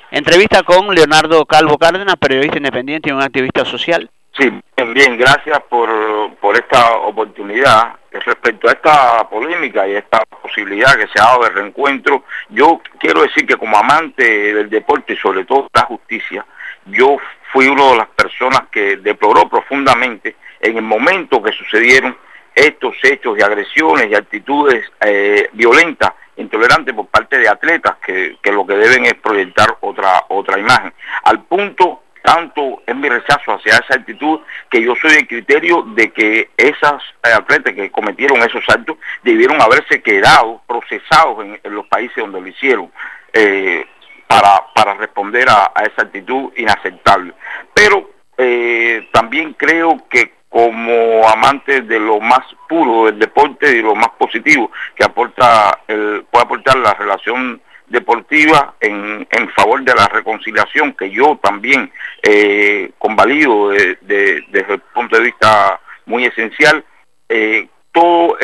Entrevista con Leonardo Calvo Cárdenas, periodista independiente y un activista social. Sí, bien, gracias por esta oportunidad. Respecto a esta polémica y esta posibilidad que se ha dado de reencuentro, yo quiero decir que como amante del deporte y sobre todo la justicia, yo fui una de las personas que deploró profundamente en el momento que sucedieron estos hechos de agresiones y actitudes violentas, intolerantes por parte de atletas que lo que deben es proyectar otra imagen. Al punto, tanto es mi rechazo hacia esa actitud, que yo soy del criterio de que esas atletas que cometieron esos actos debieron haberse quedado procesados en los países donde lo hicieron, para responder a esa actitud inaceptable. Pero también creo que como amante de lo más puro del deporte y lo más positivo que puede aportar la relación deportiva en favor de la reconciliación, que yo también convalido desde el punto de vista muy esencial, todo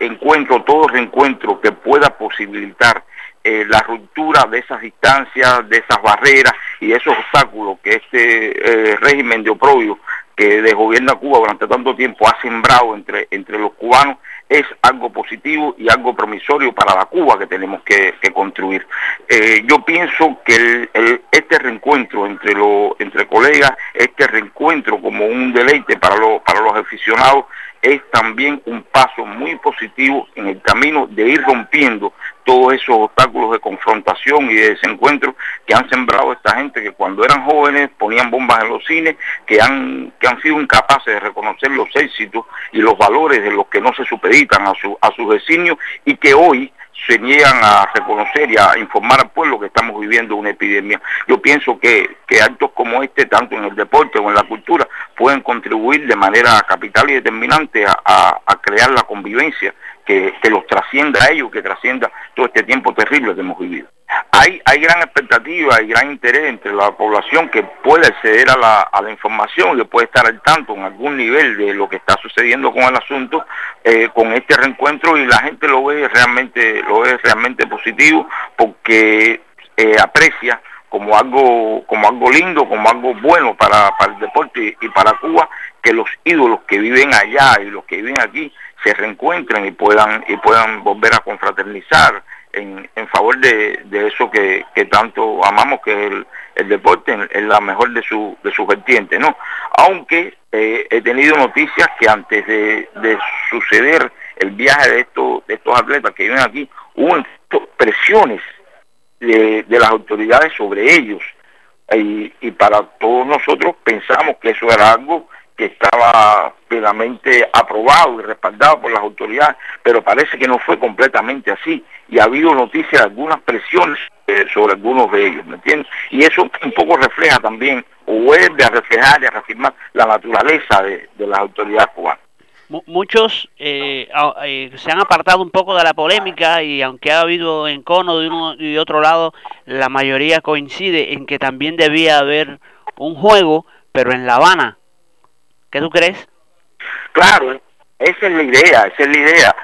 reencuentro que pueda posibilitar la ruptura de esas distancias, de esas barreras y de esos obstáculos que este régimen de oprobio que desgobierna Cuba durante tanto tiempo ha sembrado entre los cubanos, es algo positivo y algo promisorio para la Cuba que tenemos que construir. Yo pienso que este reencuentro entre colegas, este reencuentro como un deleite para los aficionados, es también un paso muy positivo en el camino de ir rompiendo todos esos obstáculos de confrontación y de desencuentro que han sembrado esta gente que cuando eran jóvenes ponían bombas en los cines, que han sido incapaces de reconocer los éxitos y los valores de los que no se supeditan a sus designios y que hoy se niegan a reconocer y a informar al pueblo que estamos viviendo una epidemia. Yo pienso que actos como este, tanto en el deporte o en la cultura, pueden contribuir de manera capital y determinante a crear la convivencia que los trascienda a ellos, que trascienda todo este tiempo terrible que hemos vivido. Hay gran expectativa y gran interés entre la población que puede acceder a la información, que puede estar al tanto en algún nivel de lo que está sucediendo con el asunto, con este reencuentro, y la gente lo ve realmente positivo porque aprecia como algo lindo, como algo bueno para el deporte y para Cuba, que los ídolos que viven allá y los que viven aquí se reencuentren y puedan volver a confraternizar en favor de eso que tanto amamos, que es el deporte, en la mejor de su vertiente, ¿no? Aunque he tenido noticias que antes de suceder el viaje de estos atletas que viven aquí, hubo presiones de las autoridades sobre ellos, y para todos nosotros pensamos que eso era algo que estaba plenamente aprobado y respaldado por las autoridades, pero parece que no fue completamente así, y ha habido noticias de algunas presiones sobre algunos de ellos, ¿me entiendes? Y eso un poco refleja también, o vuelve a reflejar y a reafirmar la naturaleza de las autoridades cubanas. Muchos se han apartado un poco de la polémica, y aunque ha habido encono de uno y de otro lado, la mayoría coincide en que también debía haber un juego, pero en La Habana. ¿Qué tú crees? Claro, esa es la idea,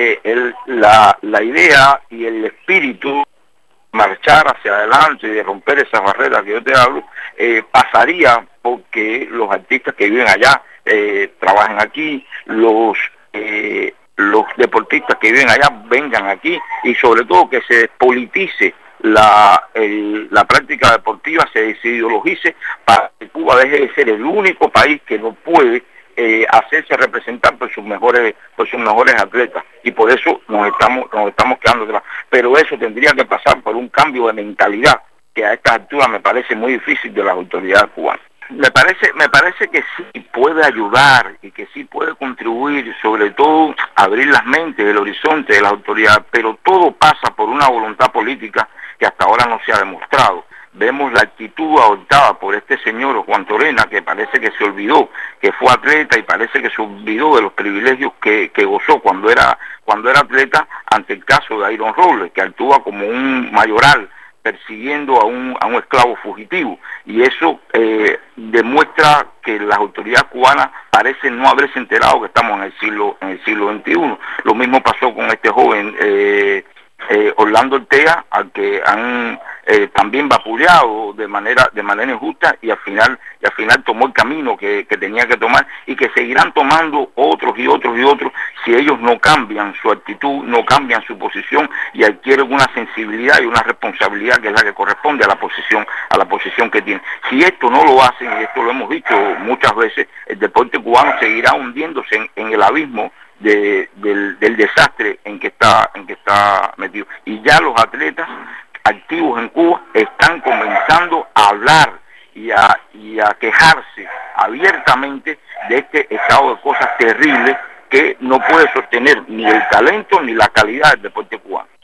la idea y el espíritu marchar hacia adelante y de romper esas barreras que yo te hablo, pasaría porque los artistas que viven allá trabajen aquí, los deportistas que viven allá vengan aquí, y sobre todo que se despolitice la práctica deportiva, se desideologice, para que Cuba deje de ser el único país que no puede hacerse representar por sus mejores atletas, y por eso nos estamos quedando atrás. Pero eso tendría que pasar por un cambio de mentalidad que a estas alturas me parece muy difícil de las autoridades cubanas. Me parece que sí puede ayudar y que sí puede contribuir, sobre todo abrir las mentes, el horizonte de las autoridades, pero todo pasa por una voluntad política que hasta ahora no se ha demostrado. Vemos la actitud adoptada por este señor Juan Torena, que parece que se olvidó que fue atleta y parece que se olvidó de los privilegios que gozó cuando era atleta, ante el caso de Iron Robles, que actúa como un mayoral persiguiendo a un esclavo fugitivo, y eso demuestra que las autoridades cubanas parecen no haberse enterado que estamos en el siglo XXI. Lo mismo pasó con este joven Orlando Ortega, al que han también vapuleado de manera injusta, y al final tomó el camino que tenía que tomar, y que seguirán tomando otros y otros y otros si ellos no cambian su actitud, no cambian su posición y adquieren una sensibilidad y una responsabilidad que es la que corresponde a la posición que tienen. Si esto no lo hacen, y esto lo hemos dicho muchas veces, el deporte cubano seguirá hundiéndose en el abismo del desastre en que está metido. Y ya los atletas activos en Cuba están comenzando a hablar y a quejarse abiertamente de este estado de cosas terrible que no puede sostener ni el talento ni la calidad del deporte cubano.